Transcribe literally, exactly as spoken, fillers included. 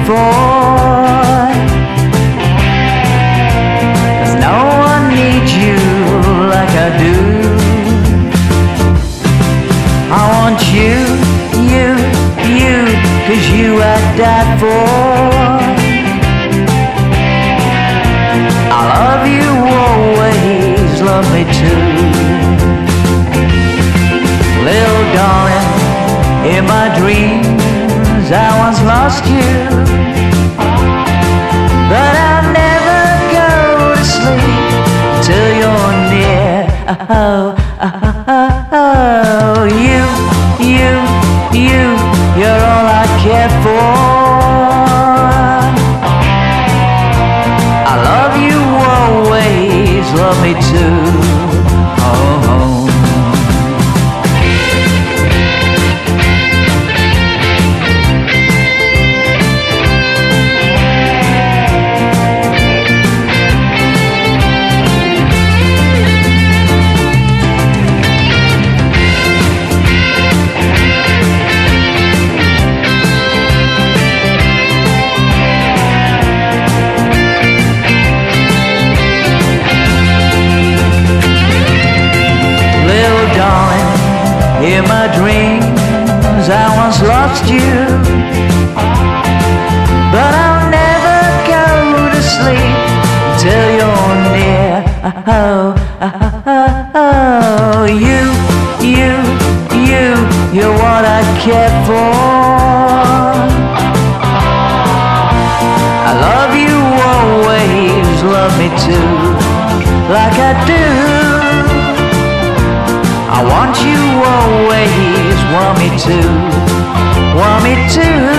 for. 'Cause no one needs you like I do. I want you, you, you, 'cause you I died for. I love you always, love me too. Little darling, in my dreams I once lost you, but I'll never go to sleep till you're near. Oh, oh, oh, oh. You, you, you, you're all I care for. I love you always, love me too. Oh, oh. In my dreams I once lost you, but I'll never go to sleep till you're near. Oh, oh, oh, oh. You, you, you, you're what I care for. I love you always, love me too, like I do. I want you always, want me to, want me to.